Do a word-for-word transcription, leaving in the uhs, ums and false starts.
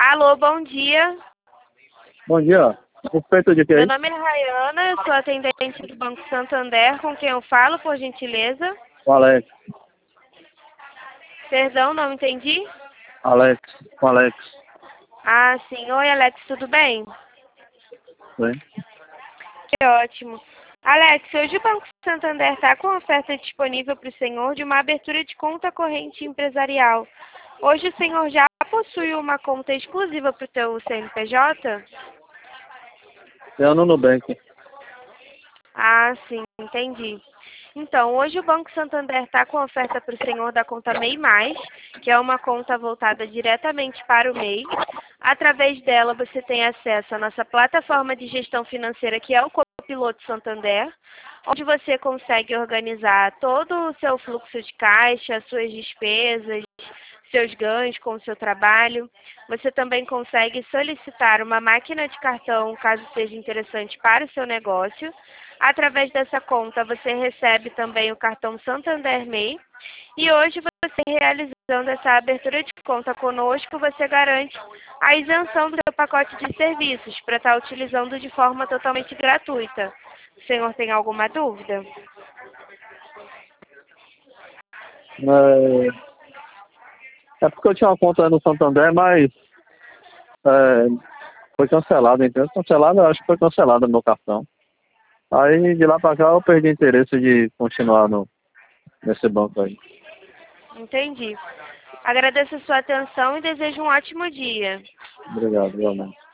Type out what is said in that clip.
Alô, bom dia. Bom dia. Respeito de Meu quem? nome é Rayana, eu sou atendente do Banco Santander, com quem eu falo, por gentileza. O Alex. Perdão, não entendi? Alex. O Alex. Ah, sim. Oi, Alex, tudo bem? Bem. Que ótimo. Alex, hoje o Banco Santander está com oferta disponível para o senhor de uma abertura de conta corrente empresarial. Hoje o senhor já possui uma conta exclusiva para o teu C N P J? Eu no Nubank. Ah, sim, entendi. Então, hoje o Banco Santander está com oferta para o senhor da conta MEI Mais, que é uma conta voltada diretamente para o MEI. Através dela, você tem acesso à nossa plataforma de gestão financeira, que é o Copiloto Santander, onde você consegue organizar todo o seu fluxo de caixa, suas despesas, seus ganhos com o seu trabalho. Você também consegue solicitar uma máquina de cartão, caso seja interessante para o seu negócio. Através dessa conta, você recebe também o cartão Santander MEI. E hoje, você realizando essa abertura de conta conosco, você garante a isenção do seu pacote de serviços para estar utilizando de forma totalmente gratuita. O senhor tem alguma dúvida? É, é porque eu tinha uma conta no Santander, mas é, foi cancelada, entendeu? Cancelada, eu acho que foi cancelada no meu cartão. Aí de lá pra cá eu perdi interesse de continuar no, nesse banco aí. Entendi. Agradeço a sua atenção e desejo um ótimo dia. Obrigado, realmente.